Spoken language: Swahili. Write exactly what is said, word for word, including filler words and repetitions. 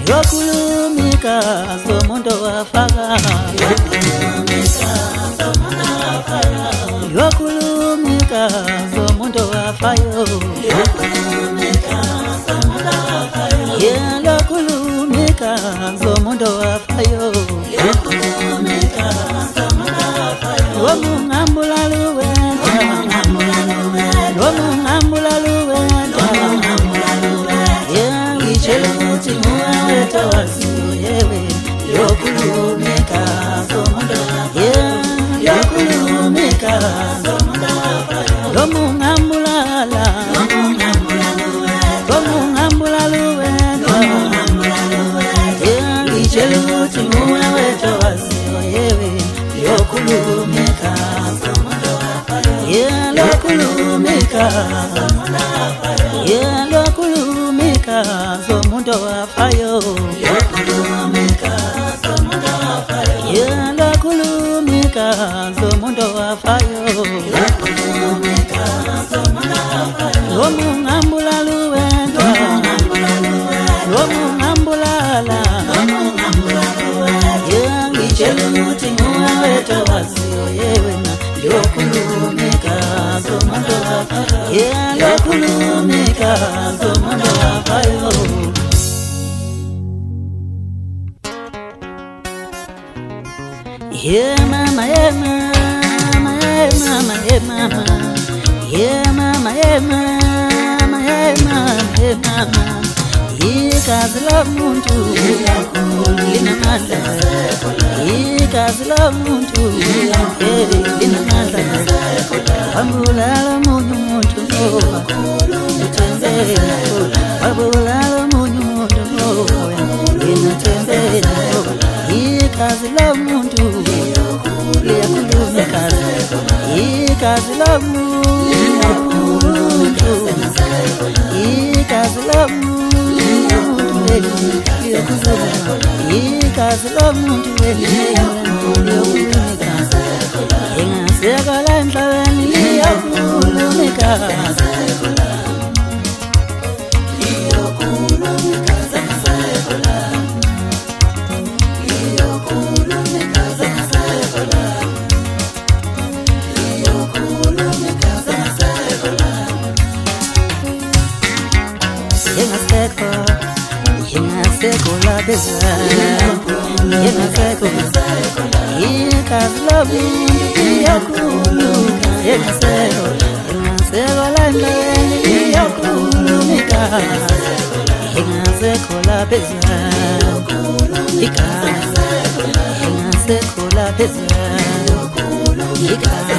yokulumika zomuntu wafaka yokulumika zomuntu wafayo yokulumika zomuntu wafayo womungambula luwenda womungambula luwenda yangicheluti muwaweta wasiyo yewe yokulumika zomuntu yokulumika womungambulala womungambula luwenda yangicheluti muwaweta wasiyo yewe yokulumika yokulumika yokulumika zomuntu wafayo yokulumika zomuntu wafayo womungambula luwenda womungambulala yangicheluti muwaweta wasiyo yewe yokulumika zomuntu wafayo yokulumika zomuntu wafayo yeah mama yeah mama yeah mama yeah mama yeah mama yeah mama yeah mama yeah mama ikazi lomuntu linamandla ikazi lomuntu linamandla wabulala munyu muntu nitembela wabulala munyu muntu nitembela ikazi lomuntu liyakulumika ikazi lomuntu ikazi lomuntu ikazi lomuntu liyakulumika ingasekala enhlabeni liyakulumika Yengasekola beza Yengasekola ikazi yokulumika Yengasekola Yengasekola ndani yokulumika Yengasekola beza Yengasekola beza